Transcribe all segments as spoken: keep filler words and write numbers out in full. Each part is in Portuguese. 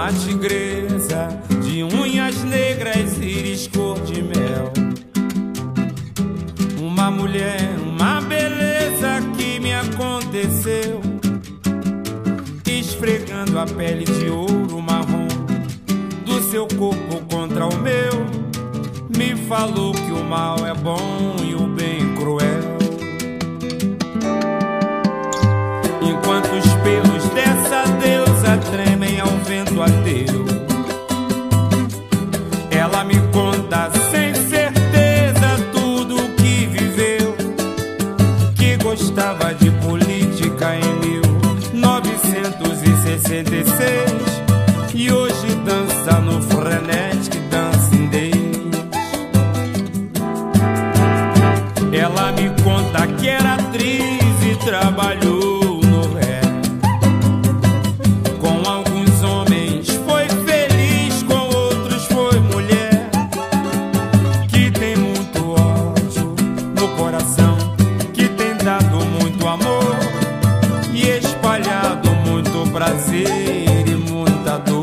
uma tigresa de unhas negras, íris cor de mel. Uma mulher, uma beleza que me aconteceu, esfregando a pele de ouro marrom do seu corpo contra o meu, me falou que o mal é bom e o bem cruel. Enquanto os pelos dessa deusa tremem ao vento ateu, ela me conta sem certeza tudo o que viveu, que gostava de política em mil novecentos e sessenta e seis e hoje dança no frenético Dancing Days. Ela me conta que era atriz e trabalhou prazer e muita dor,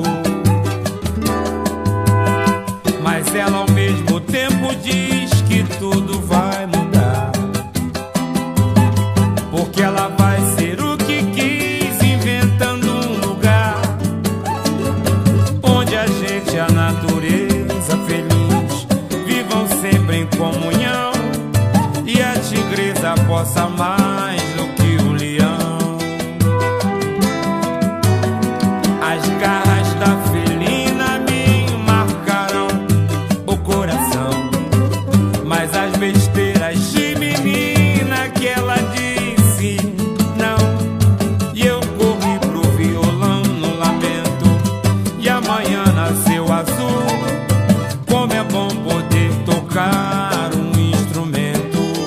mas ela ao mesmo tempo diz que tudo vai mudar, porque ela vai ser o que quis, inventando um lugar onde a gente e a natureza feliz vivam sempre em comunhão, e a tigresa possa mais do que o leão. As garras da felina me marcaram o coração, mas as besteiras de menina que ela disse não, e eu corri pro violão no lamento, e amanhã nasceu azul. Como é bom poder tocar um instrumento.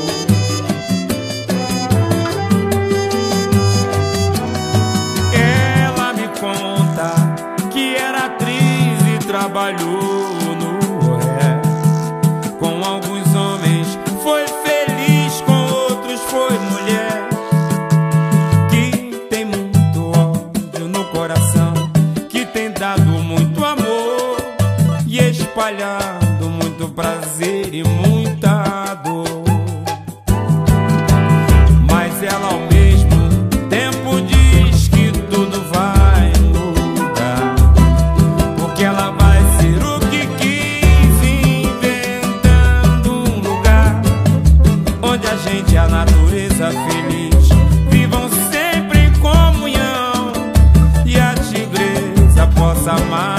Ela me conta que era atriz e trabalhou no ré com alguns homens, foi feliz, com outros foi mulher, que tem muito ódio no coração, que tem dado muito amor e espalhado muito prazer e muita dor. Mas ela ao mesmo tempo diz que tudo vai mudar, porque ela vai ser o que quis, inventando um lugar onde a gente e a natureza feliz vivam sempre em comunhão, e a tigresa possa amar